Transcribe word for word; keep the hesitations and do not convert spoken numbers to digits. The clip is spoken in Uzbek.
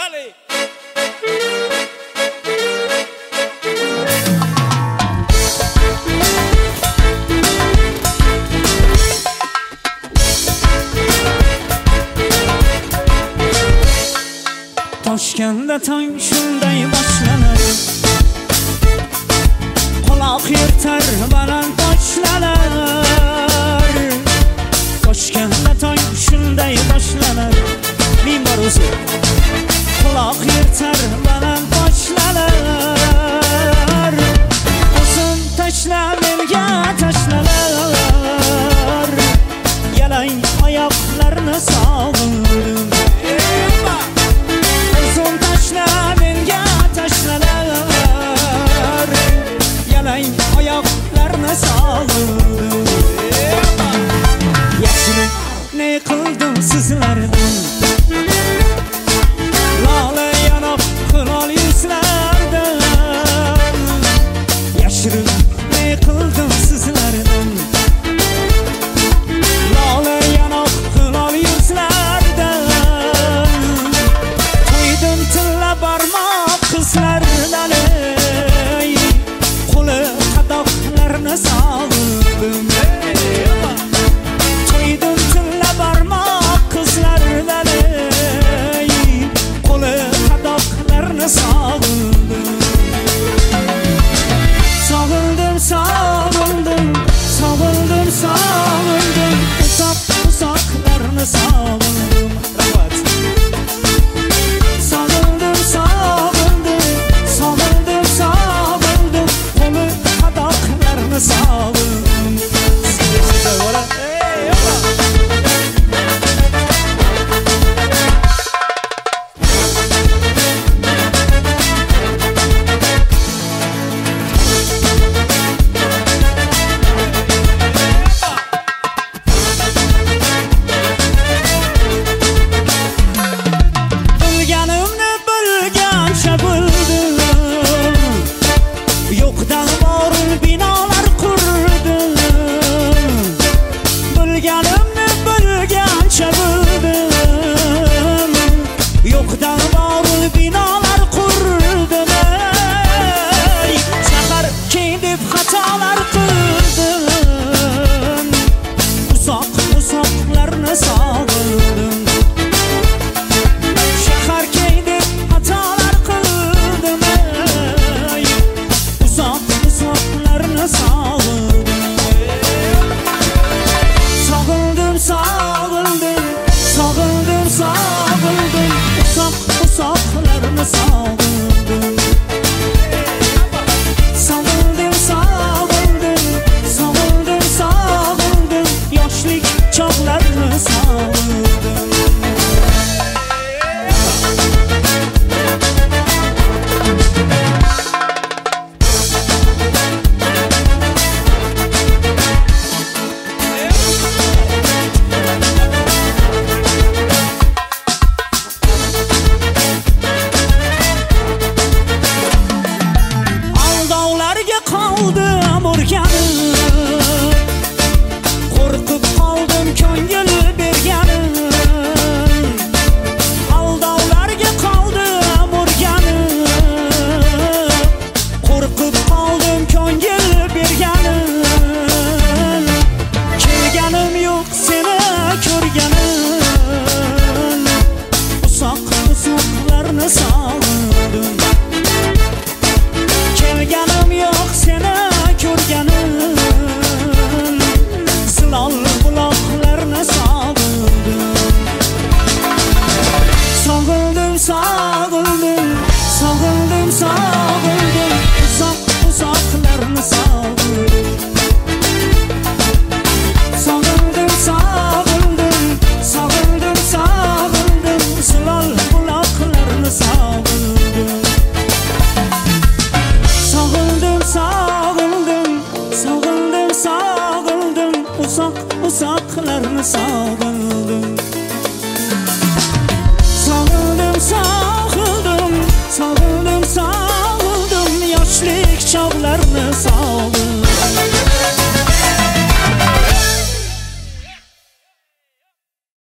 Bali. Toshkentda tong shunday boshlanadi, quloq yirtar baland toshlar. Toshkentda tong shunday boshlanadi, men bor o'zi quloq yirtar baland toshlar. O'zim tashla menga tashlalar, yalang oyoqlarni sog'indim. Ne qildim sizlardan, lola yanoq qilol yuzlardan. Yashirin ne qildim sizlardan, lola yanoq qilol yuzlardan. To'ydim tilla barmoq qizlardan, qo'li qadoqlarni sog'indim. Sog'indim, sog'indim, sog'indim, sog'indim, uzoq uzoqlarni sog'indim. Sog'indim, sog'indim, sog'indim, sog'indim, qo'li qadoqlarni sog'indim. Qo'rqib qoldim ko'ngil berganim, aldovlarga qoldim o'rganib. Qo'rqib qoldim ko'ngil berganim, kelganim yo'q seni ko'rganim.